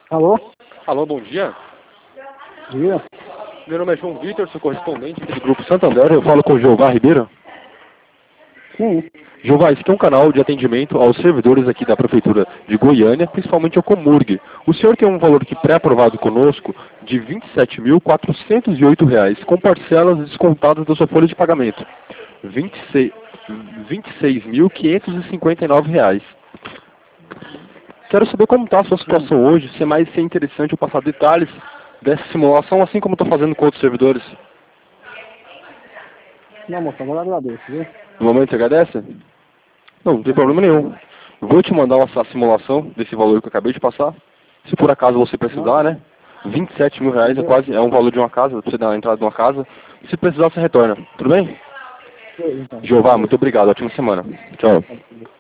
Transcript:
Alô? Alô, bom dia. Dia? Meu nome é João Vitor, sou correspondente do Grupo Santander. Eu falo com o Jeová Ribeiro. Sim. Jeová, esse aqui é um canal de atendimento aos servidores aqui da Prefeitura de Goiânia, principalmente ao Comurg. O senhor tem um valor aqui pré-aprovado conosco de R$ 27.408, com parcelas descontadas da sua folha de pagamento. R$ 26.559. Quero saber como está a sua situação hoje, se é interessante eu passar detalhes dessa simulação, assim como estou fazendo com outros servidores. Não, moça, agora agradeço, viu? No momento você agradece? Não tem problema nenhum. Vou te mandar essa simulação desse valor que eu acabei de passar. Se por acaso você precisar, né? R$ 27.000 é quase, é um valor de uma casa, pra você dar a entrada de uma casa. Se precisar, você retorna. Tudo bem? Então. Jeová, muito obrigado. Ótima semana. Tchau.